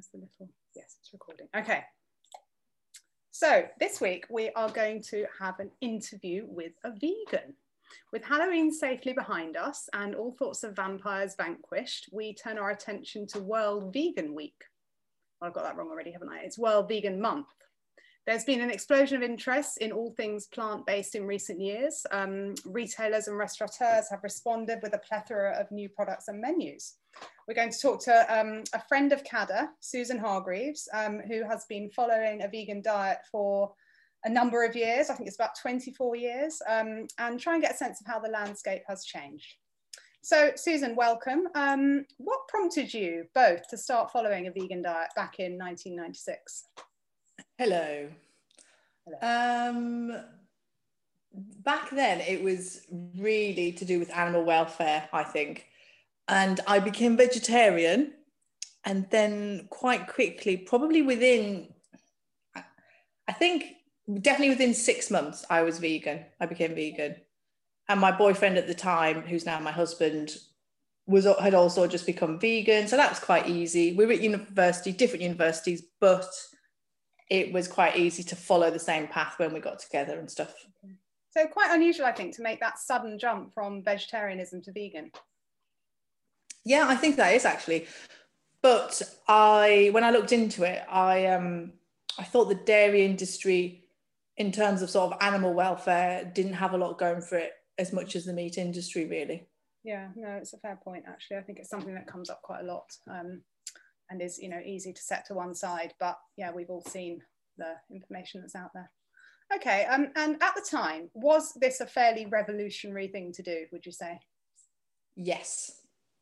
where's the little, yes, it's recording. Okay. So this week we are going to have an interview with a vegan. With Halloween safely behind us and all thoughts of vampires vanquished, we turn our attention to World Vegan Week. Well, I've got that wrong already, haven't I? It's World Vegan Month. There's been an explosion of interest in all things plant-based in recent years. Retailers and restaurateurs have responded with a plethora of new products and menus. We're going to talk to a friend of CADA, Susan Hargreaves, who has been following a vegan diet for a number of years. I think it's about 24 years, and try and get a sense of how the landscape has changed. So Susan, welcome. What prompted you both to start following a vegan diet back in 1996? Hello. Hello. Back then it was really to do with animal welfare, I think. And I became vegetarian, and then quite quickly, probably within, I think definitely within 6 months, I became vegan. And my boyfriend at the time, who's now my husband, had also just become vegan. So that was quite easy. We were at university, different universities, but it was quite easy to follow the same path when we got together and stuff. So quite unusual, I think, to make that sudden jump from vegetarianism to vegan. Yeah, I think that is actually. But when I looked into it, I thought the dairy industry, in terms of sort of animal welfare, didn't have a lot going for it as much as the meat industry, really. Yeah, no, it's a fair point, actually. I think it's something that comes up quite a lot. And is, you know, easy to set to one side, but yeah, we've all seen the information that's out there. Okay, and at the time, was this a fairly revolutionary thing to do, would you say? Yes.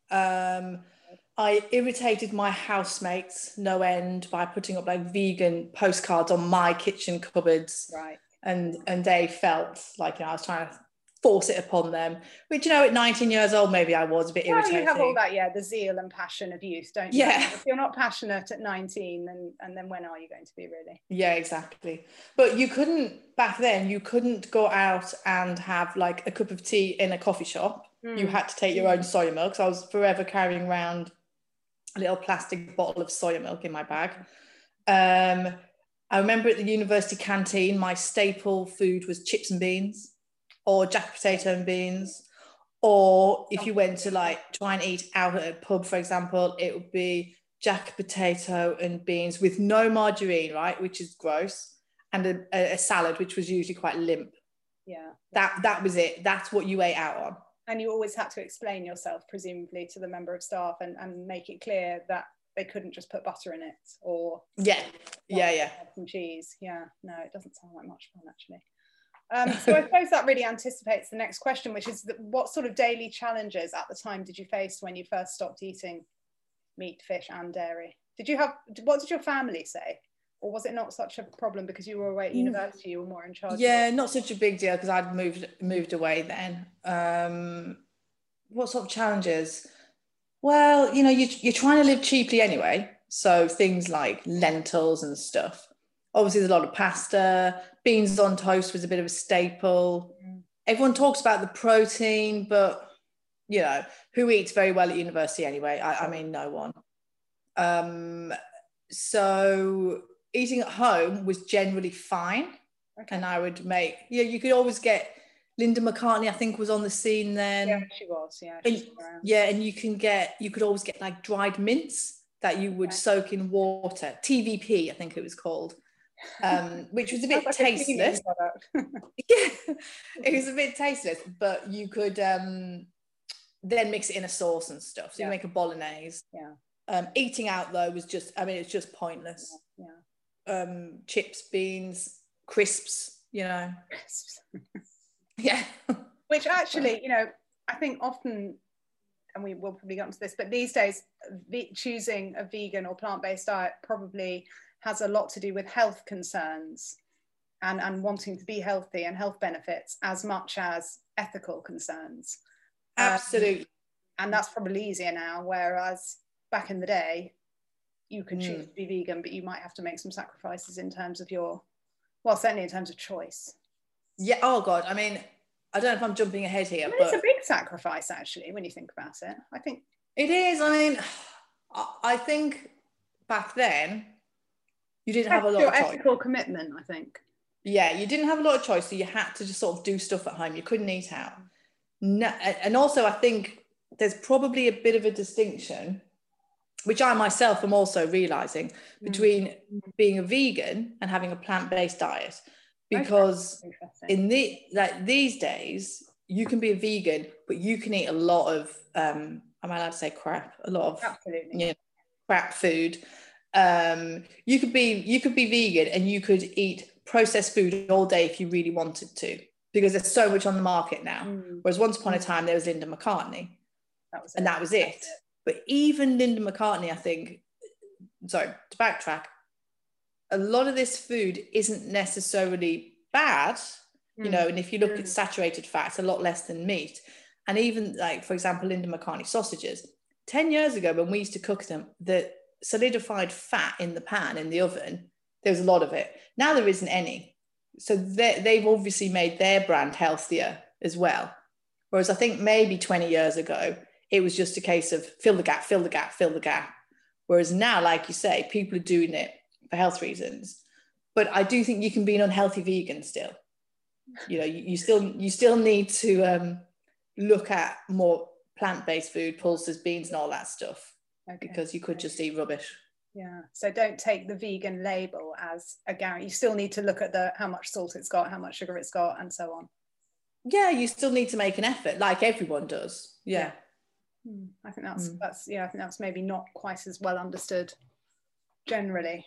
I irritated my housemates no end by putting up like vegan postcards on my kitchen cupboards. Right. And they felt like, you know, I was trying to force it upon them, which, you know, at 19 years old, maybe I was a bit irritating. You have all that, yeah, the zeal and passion of youth, don't you? Yeah. If you're not passionate at 19, and then when are you going to be, really? Yeah, exactly. But you couldn't, back then, you couldn't go out and have like a cup of tea in a coffee shop. You had to take your own soya milk. So I was forever carrying around a little plastic bottle of soya milk in my bag. I remember at the university canteen, my staple food was chips and beans, or jack potato and beans, or if you went to like try and eat out at a pub, for example, it would be jack potato and beans with no margarine, right, which is gross, and a salad, which was usually quite limp. Yeah, that was it. That's what you ate out on. And you always had to explain yourself, presumably, to the member of staff and make it clear that they couldn't just put butter in it, or some cheese. Yeah, no, it doesn't sound like much fun, actually. So I suppose that really anticipates the next question, which is what sort of daily challenges at the time did you face when you first stopped eating meat, fish and dairy? What did your family say? Or was it not such a problem because you were away at university, you were more in charge? Yeah, not such a big deal because I'd moved away then. What sort of challenges? Well, you know, you're trying to live cheaply anyway. So things like lentils and stuff. Obviously, there's a lot of pasta. Beans on toast was a bit of a staple. Everyone talks about the protein, but, you know, who eats very well at university anyway? I mean, no one. So eating at home was generally fine. Okay. And I would make, you could always get, Linda McCartney, I think, was on the scene then. Yeah, she was, yeah. And you could always get like dried mince that you would soak in water. TVP, I think it was called. Which was a bit tasteless. Yeah, it was a bit tasteless, but you could then mix it in a sauce and stuff. So you make a bolognese. Yeah. Eating out though was just, I mean, it's just pointless. Yeah. Chips, beans, crisps, you know. Crisps. Yeah. Which actually, you know, I think often, and we will probably get onto this, but these days choosing a vegan or plant-based diet probably has a lot to do with health concerns and wanting to be healthy and health benefits as much as ethical concerns. Absolutely. And that's probably easier now, whereas back in the day, you could choose to be vegan, but you might have to make some sacrifices in terms of certainly in terms of choice. Yeah, oh God, I mean, I don't know if I'm jumping ahead here, but it's a big sacrifice, actually, when you think about it. I think it is. I mean, I think back then, you didn't have a lot your of choice. ethical commitment, I think. Yeah, you didn't have a lot of choice, so you had to just sort of do stuff at home. You couldn't eat out. No, and also I think there's probably a bit of a distinction, which I myself am also realizing, between being a vegan and having a plant-based diet. Because in these days, you can be a vegan, but you can eat a lot of, am I allowed to say crap? A lot of crap food. You could be vegan and you could eat processed food all day if you really wanted to, because there's so much on the market now. Whereas once upon a time there was Linda McCartney, that was it. But even Linda McCartney, I think, sorry, to backtrack, a lot of this food isn't necessarily bad, you know, and if you look at saturated fats, a lot less than meat. And even like, for example, Linda McCartney sausages, 10 years ago when we used to cook them, the solidified fat in the pan, in the oven, there was a lot of it. Now there isn't any. So they've obviously made their brand healthier as well. Whereas I think maybe 20 years ago, it was just a case of fill the gap, fill the gap, fill the gap. Whereas now, like you say, people are doing it for health reasons. But I do think you can be an unhealthy vegan still. You know, you still need to look at more plant-based food, pulses, beans and all that stuff, because you could just eat rubbish. Yeah, so don't take the vegan label as a guarantee. You still need to look at how much salt it's got, how much sugar it's got, and so on. Yeah, you still need to make an effort, like everyone does. Yeah. I think that's I think that's maybe not quite as well understood generally.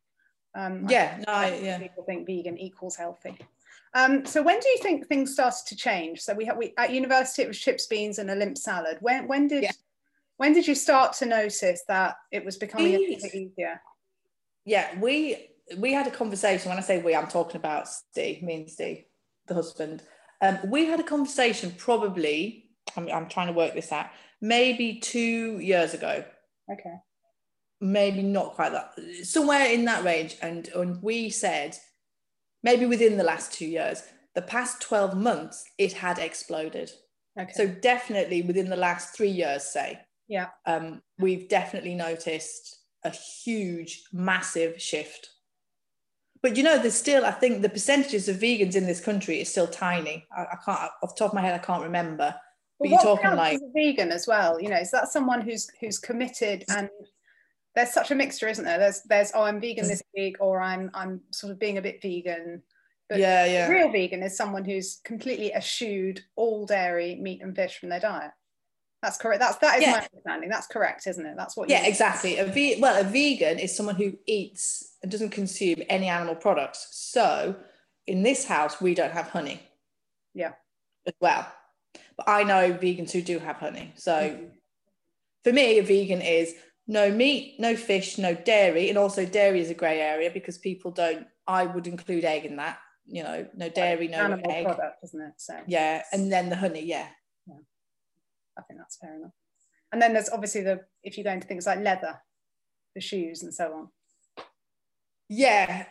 People think vegan equals healthy. So when do you think things started to change? So we at university it was chips, beans, and a limp salad. When did you start to notice that it was becoming a little bit easier? Yeah, we had a conversation. When I say we, I'm talking about Steve, me and Steve, the husband. We had a conversation probably, I'm trying to work this out, maybe 2 years ago. Okay. Maybe not quite that, somewhere in that range. And we said, maybe within the last 2 years, the past 12 months, it had exploded. Okay. So definitely within the last 3 years, say. Yeah. We've definitely noticed a huge, massive shift. But you know, there's still, I think the percentages of vegans in this country is still tiny. I can't, off the top of my head, I can't remember. But you're talking like as a vegan as well. You know, is that someone who's committed? And there's such a mixture, isn't there? There's I'm vegan this week, or I'm sort of being a bit vegan. But a real vegan is someone who's completely eschewed all dairy, meat, and fish from their diet. That's correct. That is my understanding. That's correct, isn't it? That's what. Exactly. A vegan is someone who eats and doesn't consume any animal products. So in this house, we don't have honey. Yeah. As well, but I know vegans who do have honey. So for me, a vegan is no meat, no fish, no dairy, and also dairy is a grey area because people don't. I would include egg in that. You know, no dairy, no animal egg. product, isn't it? So and then the honey, yeah. I think that's fair enough. And then there's obviously if you go into things like leather, the shoes and so on. Yeah.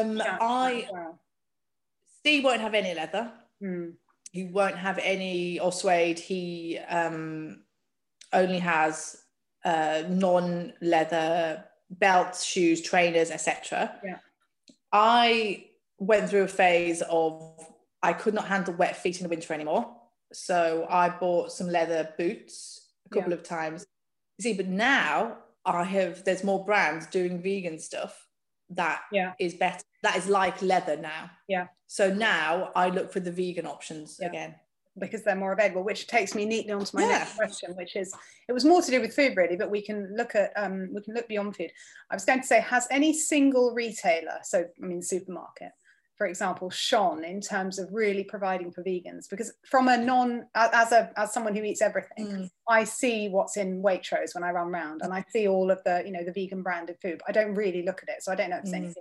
Steve won't have any leather. He won't have any or suede. He only has non-leather belts, shoes, trainers, etc. Yeah. I went through a phase of I could not handle wet feet in the winter anymore. So I bought some leather boots a couple of times. You see, but now there's more brands doing vegan stuff that is better. That is like leather now. Yeah. So now I look for the vegan options again. Because they're more available, which takes me neatly onto my next question, which is, it was more to do with food really, but we can look beyond food. I was going to say, has any single retailer, so I mean supermarket, for example, shone in terms of really providing for vegans? Because from as someone who eats everything, I see what's in Waitrose when I run around, and I see all of the, the vegan branded food, but I don't really look at it, so I don't know if it's any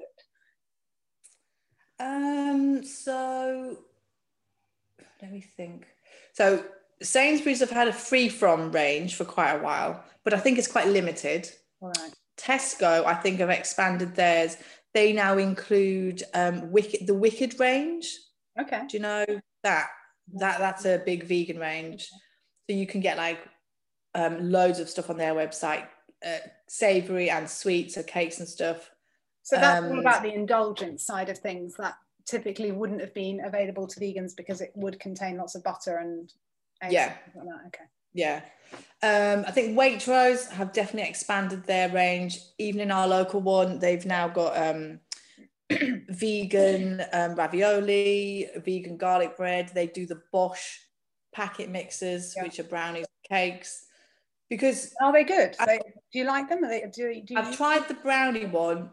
good. So let me think. So Sainsbury's have had a free from range for quite a while, but I think it's quite limited. All right. Tesco, I think, have expanded theirs. They now include the Wicked range. Okay. Do you know that? That's a big vegan range. So you can get like loads of stuff on their website. savoury and sweet, so cakes and stuff. So that's all about the indulgence side of things that typically wouldn't have been available to vegans because it would contain lots of butter and eggs. Yeah. And like that. Okay. Yeah. I think Waitrose have definitely expanded their range. Even in our local one, they've now got vegan ravioli, vegan garlic bread. They do the Bosch packet mixes, which are brownies and cakes. Because are they good? Do you like them? I've tried the brownie one.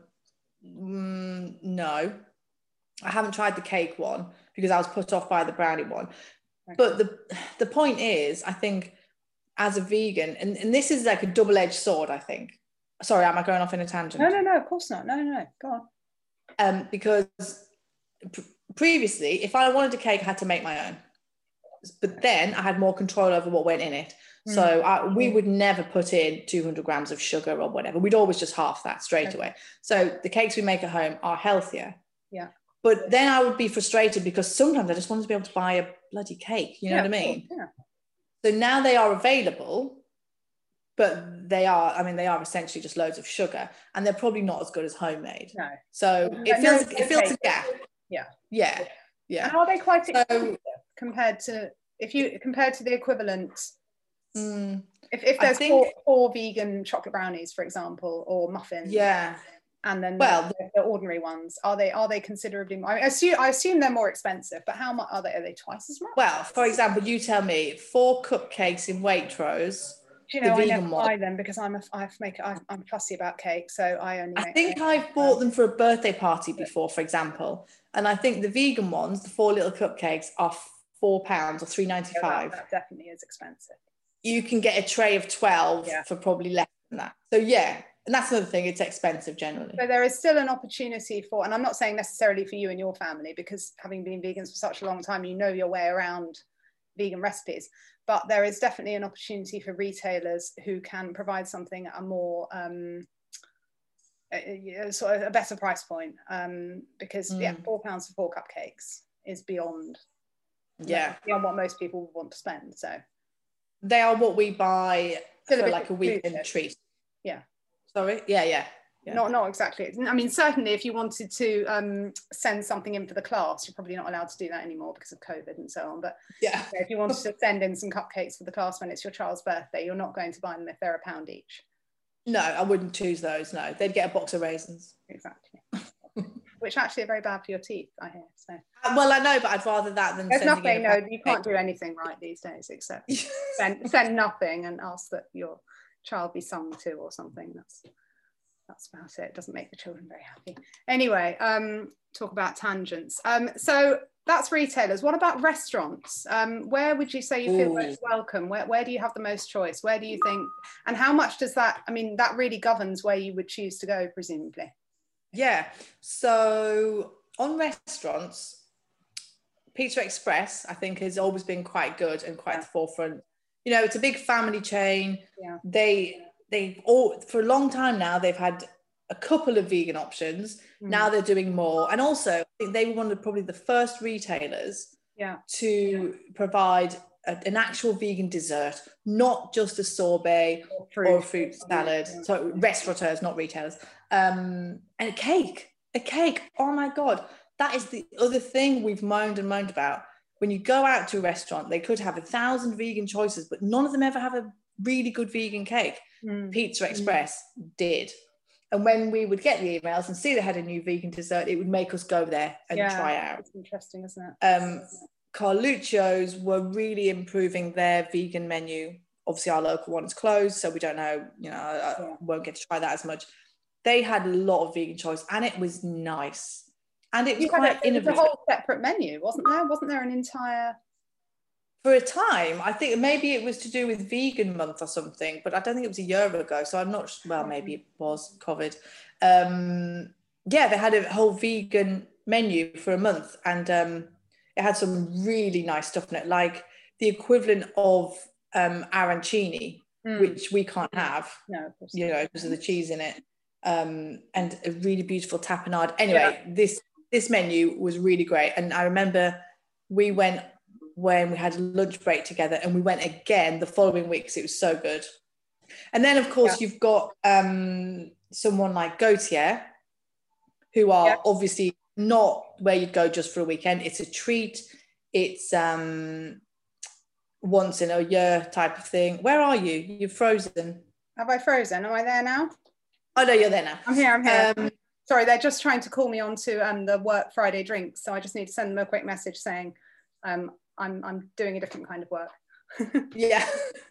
No, I haven't tried the cake one because I was put off by the brownie one. Okay. But the point is, I think as a vegan, and this is like a double-edged sword, I think. Sorry, am I going off in a tangent? No, of course not. No, go on. Because previously, if I wanted a cake, I had to make my own. But then I had more control over what went in it. So we would never put in 200 grams of sugar or whatever. We'd always just half that straight away. So the cakes we make at home are healthier. Yeah. But then I would be frustrated because sometimes I just wanted to be able to buy a bloody cake. You know what I mean? Yeah. So now they are available, but they are essentially just loads of sugar, and they're probably not as good as homemade. No. So it fills a gap. Yeah. Yeah. Yeah. And are they quite expensive compared to the equivalent? If there's four vegan chocolate brownies, for example, or muffins, and then the ordinary ones, are they considerably more? I assume they're more expensive, but how much are they? Are they twice as much? Well, for example, you tell me 4 cupcakes in Waitrose. Do you know, I never buy them because I'm fussy about cake, so I think I've bought them for a birthday party before, for example, and I think the vegan ones, the 4 little cupcakes, are £4 or $3.95. That definitely is expensive. You can get a tray of 12 for probably less than that. So and that's another thing, it's expensive generally. So there is still an opportunity for, and I'm not saying necessarily for you and your family, because having been vegans for such a long time, you know your way around vegan recipes, but there is definitely an opportunity for retailers who can provide something at a more sort of a better price point, because £4 for 4 cupcakes is beyond what most people would want to spend. So they are what we buy for like a weekend treat. Yeah. Sorry? Yeah. Not exactly. I mean, certainly if you wanted to send something in for the class, you're probably not allowed to do that anymore because of COVID and so on. But if you wanted to send in some cupcakes for the class when it's your child's birthday, you're not going to buy them if they're £1 each. No, I wouldn't choose those. No, they'd get a box of raisins. Exactly. Which actually are very bad for your teeth, I hear. So. Well, I know, but I'd rather that than there's nothing. No, you can't do anything right these days except send nothing and ask that your child be sung to or something. That's about it. It doesn't make the children very happy. Anyway, talk about tangents. So that's retailers. What about restaurants? Where would you say you feel most welcome? Where do you have the most choice? Where do you think, and how much does that, I mean, that really governs where you would choose to go, presumably. Yeah. So on restaurants, Pizza Express, I think, has always been quite good and quite at the forefront. You know, it's a big family chain. Yeah. They've all, for a long time now, they've had a couple of vegan options. Now they're doing more. And also, I think they were one of probably the first retailers to provide an actual vegan dessert, not just a sorbet or a fruit salad. So restaurateurs, not retailers. And a cake. Oh my God. That is the other thing we've moaned about. When you go out to a restaurant, they could have 1,000 vegan choices, but none of them ever have a really good vegan cake. Pizza Express did. And when we would get the emails and see they had a new vegan dessert, it would make us go there and try it out. It's interesting, isn't it? Carluccio's were really improving their vegan menu. Obviously, our local one is closed, so we don't know, I won't get to try that as much. They had a lot of vegan choice, and it was nice. And it was quite innovative. It was a whole separate menu, wasn't there? Wasn't there an entire... For a time, I think maybe it was to do with Vegan Month or something, but I don't think it was a year ago, so I'm not... Well, maybe it was COVID. They had a whole vegan menu for a month, and it had some really nice stuff in it, like the equivalent of arancini, which we can't have, because of the cheese in it, and a really beautiful tapenade. Anyway, this menu was really great, and I remember we went when we had a lunch break together, and we went again the following week because it was so good. And then, of course, you've got someone like Gautier, who are obviously not where you'd go just for a weekend. It's a treat. It's once in a year type of thing. Where are you? You're frozen. Have I frozen? Am I there now? Oh, no, you're there now. I'm here. Sorry, they're just trying to call me onto the work Friday drinks. So I just need to send them a quick message saying I'm doing a different kind of work. Yeah.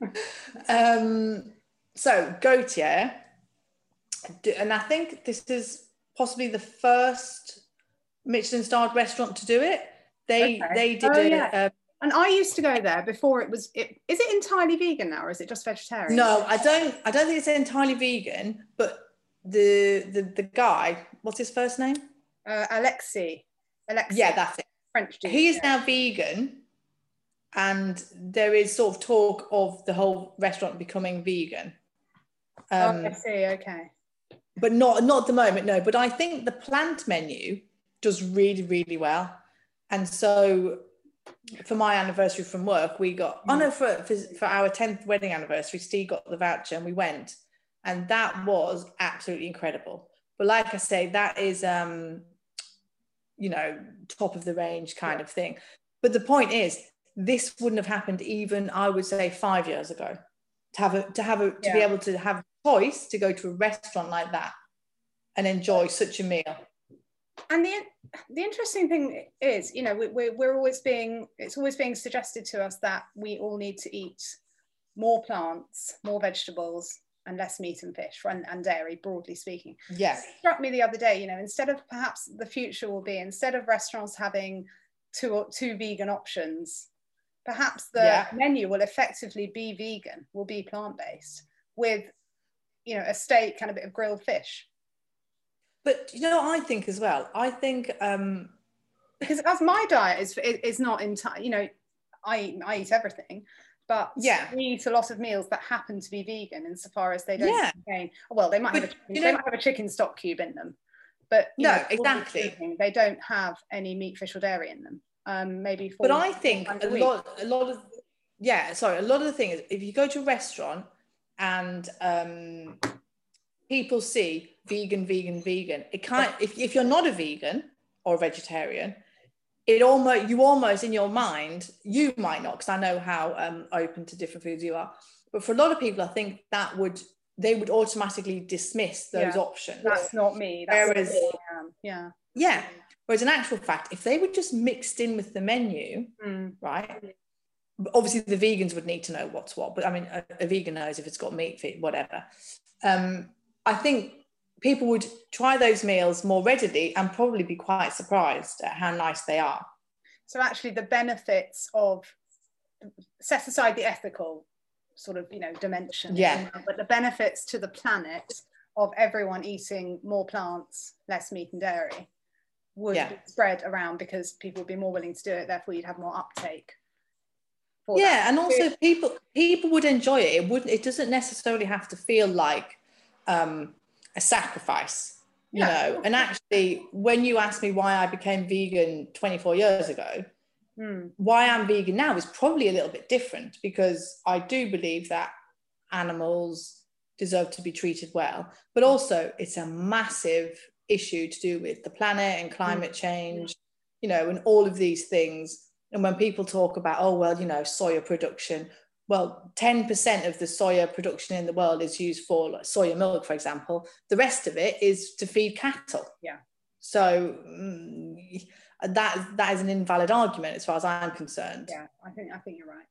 So Gautier, and I think this is possibly the first Michelin-starred restaurant to do it. They did it. And I used to go there before it was. Is it entirely vegan now, or is it just vegetarian? No, I don't think it's entirely vegan. But the guy, what's his first name? Alexi. Yeah, that's it. French dude. He is now vegan, and there is sort of talk of the whole restaurant becoming vegan. I see. Okay. But not at the moment, no. But I think the plant menu does really, really well, and so. For my anniversary from work, we got for our 10th wedding anniversary, Steve got the voucher and we went, and that was absolutely incredible. But like I say, that is top of the range kind of thing. But the point is, this wouldn't have happened even, I would say, 5 years ago, to be able to have a choice to go to a restaurant like that and enjoy such a meal. And the interesting thing is, we're always it's always being suggested to us that we all need to eat more plants, more vegetables, and less meat and fish and dairy, broadly speaking. Yes. It struck me the other day, instead of perhaps the future will be, instead of restaurants having two vegan options, perhaps the menu will effectively be vegan, will be plant-based, with, a steak and a bit of grilled fish. But I think as well, because as my diet is not entirely, I eat everything, but we eat a lot of meals that happen to be vegan insofar as they don't contain, well, they might have a chicken stock cube in them, but exactly, they don't have any meat, fish or dairy in them. Maybe but I think a lot of the thing is, if you go to a restaurant and people see vegan, it can't, if you're not a vegan or a vegetarian, you almost in your mind, you might not, because I know how open to different foods you are, but for a lot of people, I think they would automatically dismiss those options. That's not me. Whereas in actual fact, if they were just mixed in with the menu, right, obviously the vegans would need to know what's what, but I mean a vegan knows if it's got meat, whatever. I think people would try those meals more readily and probably be quite surprised at how nice they are. So actually the benefits of, set aside the ethical sort of, dimension, but the benefits to the planet of everyone eating more plants, less meat and dairy would be spread around, because people would be more willing to do it, therefore you'd have more uptake. And also people would enjoy it. It doesn't necessarily have to feel like a sacrifice, know. And actually, when you ask me why I became vegan 24 years ago, why I'm vegan now is probably a little bit different, because I do believe that animals deserve to be treated well, but also it's a massive issue to do with the planet and climate change, and all of these things. And when people talk about, soya production, well, 10% of the soya production in the world is used for soya milk, for example. The rest of it is to feed cattle. Yeah. So that is an invalid argument as far as I'm concerned. Yeah, I think you're right.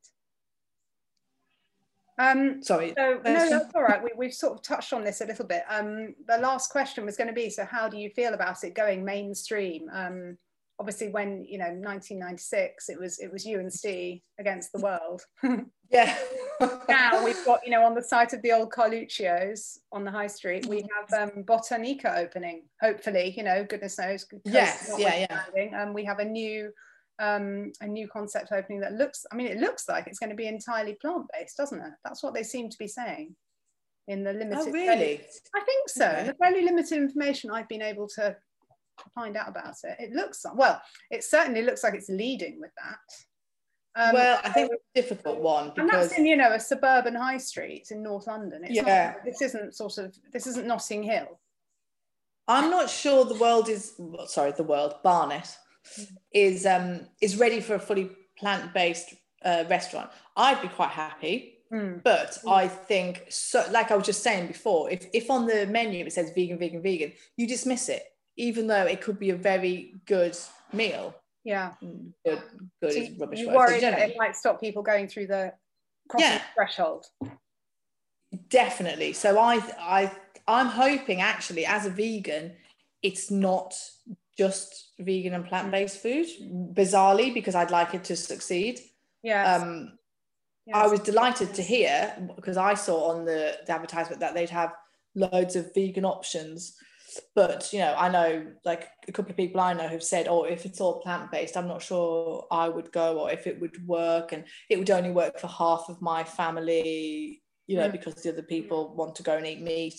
Sorry. So, no, that's all right. We've sort of touched on this a little bit. The last question was going to be, so how do you feel about it going mainstream? Obviously, when 1996, it was you and Steve against the world. Yeah. Now we've got, on the site of the old Carluccio's on the high street, we have Botanica opening. Hopefully, goodness knows. Yes. We have a new concept opening that looks like it's going to be entirely plant-based, doesn't it? That's what they seem to be saying in the limited. Oh, really? I think so. Okay. In the fairly limited information I've been able to find out about it, it certainly looks like it's leading with that. Well, I think it's a difficult one and that's because in, you know, a suburban high street in North London. It's yeah, not, this isn't Notting Hill. I'm not sure Barnet is ready for a fully plant-based restaurant. I'd be quite happy, but I think so. Like I was just saying before, if on the menu it says vegan, vegan, vegan, you dismiss it, even though it could be a very good meal. Yeah, good so is rubbish. You worry that it might stop people going through the crossing threshold. Definitely. So I'm hoping actually as a vegan, it's not just vegan and plant-based food, bizarrely, because I'd like it to succeed. Yes. I was delighted to hear, because I saw on the advertisement that they'd have loads of vegan options. But, you know, I know like a couple of people I know have said, oh, if it's all plant-based, I'm not sure I would go, or if it would work. And it would only work for half of my family, you know, because the other people want to go and eat meat.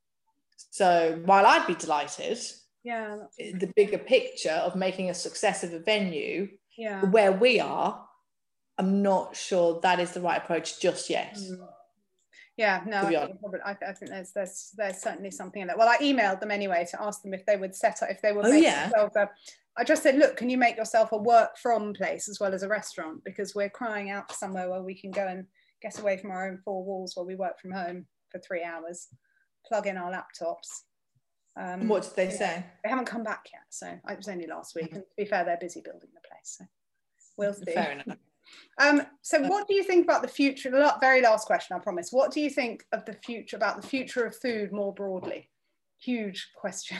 So while I'd be delighted, the bigger picture of making a success of a venue where we are, I'm not sure that is the right approach just yet. Yeah, no, I think there's certainly something in that. Well, I emailed them anyway to ask them if they would set up, if they would make themselves I just said, look, can you make yourself a work from place as well as a restaurant? Because we're crying out for somewhere where we can go and get away from our own four walls while we work from home for 3 hours, plug in our laptops. What did they say? They haven't come back yet, so it was only last week. And to be fair, they're busy building the place, so we'll see. Fair enough. So what do you think about the future? The very last question, I promise. What do you think of the future, about the future of food more broadly? Huge question.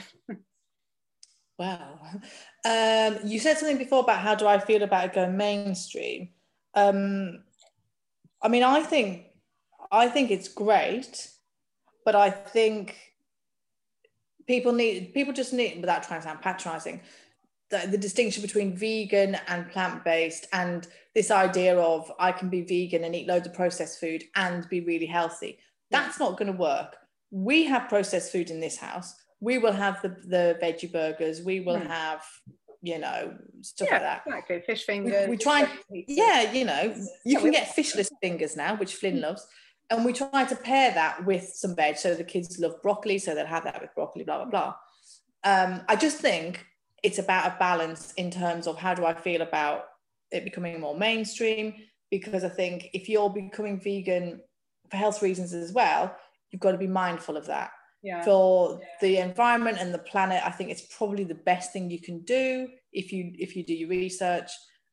Wow. You said something before about how do I feel about it going mainstream. I mean, I think it's great, but I think people just need, without trying to sound patronizing, the distinction between vegan and plant-based, and this idea of I can be vegan and eat loads of processed food and be really healthy. That's not going to work. We have processed food in this house. We will have the veggie burgers. We will have, you know, stuff like that. Exactly. Fish fingers. We try, you know, you can get fishless fingers now, which Flynn loves. And we try to pair that with some veg. So the kids love broccoli, so they'll have that with broccoli, blah, blah, blah. I just think it's about a balance in terms of how do I feel about it becoming more mainstream, because I think if you're becoming vegan for health reasons as well, you've got to be mindful of that. For the environment and the planet, I think it's probably the best thing you can do if you do your research.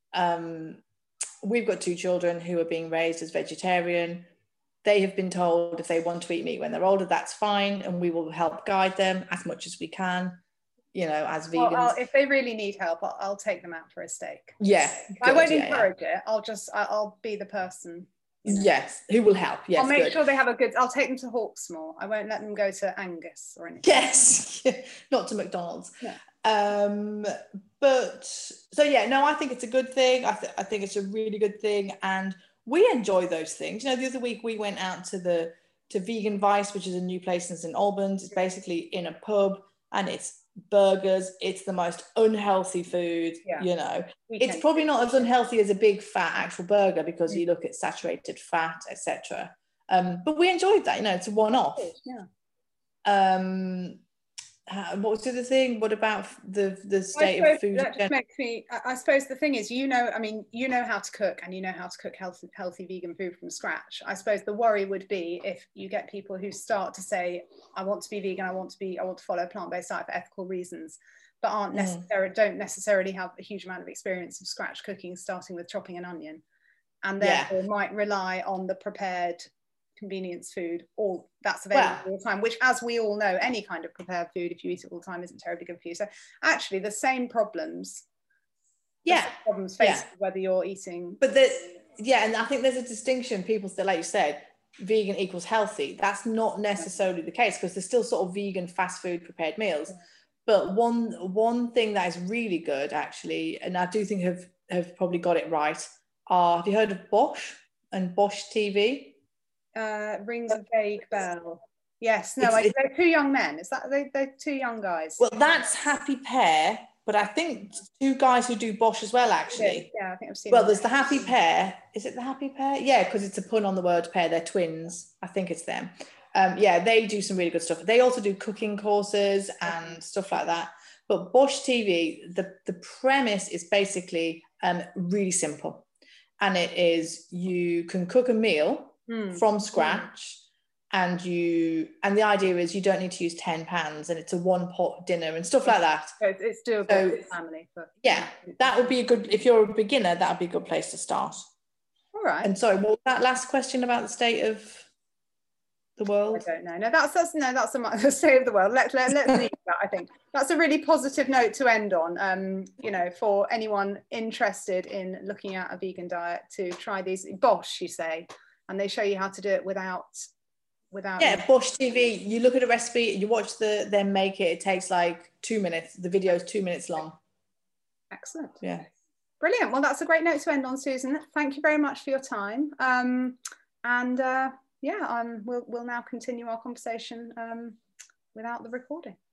We've got 2 children who are being raised as vegetarian. They have been told if they want to eat meat when they're older, that's fine, and we will help guide them as much as we can, you know, as vegans. Well, if they really need help, I'll take them out for a steak. Yeah, I won't encourage it. I'll be the person. You know. Yes, who will help. Yes, I'll make sure they have I'll take them to Hawksmoor. I won't let them go to Angus or anything. Yes, not to McDonald's. Yeah. But so yeah, no, I think it's a good thing. I think it's a really good thing, and we enjoy those things. You know, the other week we went out to Vegan Vice, which is a new place in St Albans. It's basically in a pub, and it's burgers. It's the most unhealthy food. You know, it's probably not as unhealthy as a big fat actual burger, because you look at saturated fat, etc. But we enjoyed that. You know, it's a one-off. What was the other thing? What about the state of food? That just makes me, I suppose the thing is, you know how to cook, and you know how to cook healthy vegan food from scratch. I suppose the worry would be if you get people who start to say, I want to be vegan, I want to follow a plant-based diet for ethical reasons, but don't necessarily have a huge amount of experience of scratch cooking, starting with chopping an onion, and therefore might rely on the prepared convenience food, or that's available all the time, which, as we all know, any kind of prepared food, if you eat it all the time, isn't terribly good for you. So actually the same problems faced whether you're eating, but and I think there's a distinction. People say, like you said, vegan equals healthy. That's not necessarily the case, because there's still sort of vegan fast food prepared meals. But one thing that is really good, actually, and I do think have probably got it right, have you heard of Bosch and Bosch TV? Rings a vague bell. Yes, no, they're 2 young men. Is that they're 2 young guys? Well, that's Happy Pear, but I think 2 guys who do Bosch as well, actually. Yeah, I think I've seen. Well, there's the Happy Pair. Is it the Happy Pair? Yeah, because it's a pun on the word pair. They're twins. I think it's them. Yeah, they do some really good stuff. They also do cooking courses and stuff like that. But Bosch TV, the premise is basically really simple. And it is, you can cook a meal from scratch. And the idea is you don't need to use 10 pans, and it's a 1-pot dinner and stuff like that. So it's doable for family. Yeah, that would be a good, if you're a beginner, that would be a good place to start. All right. And sorry, what was that last question about the state of the world? I don't know. No, that's the state of the world. Let's leave that. I think that's a really positive note to end on. You know, for anyone interested in looking at a vegan diet, to try these. Bosch, you say, and they show you how to do it without. Yeah, Bosch TV. You look at a recipe, you watch them make it. It takes like 2 minutes. The video is 2 minutes long. Excellent. Yeah. Brilliant. Well, that's a great note to end on, Susan. Thank you very much for your time. We'll now continue our conversation without the recording.